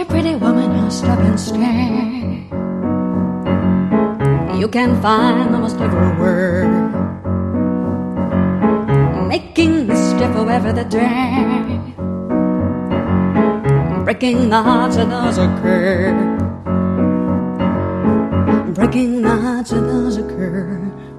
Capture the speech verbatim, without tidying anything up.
dear pretty woman, you'll stop and stare. You can find almost every word making me stiff over the day, breaking the hearts of those occur, breaking the hearts of those occur.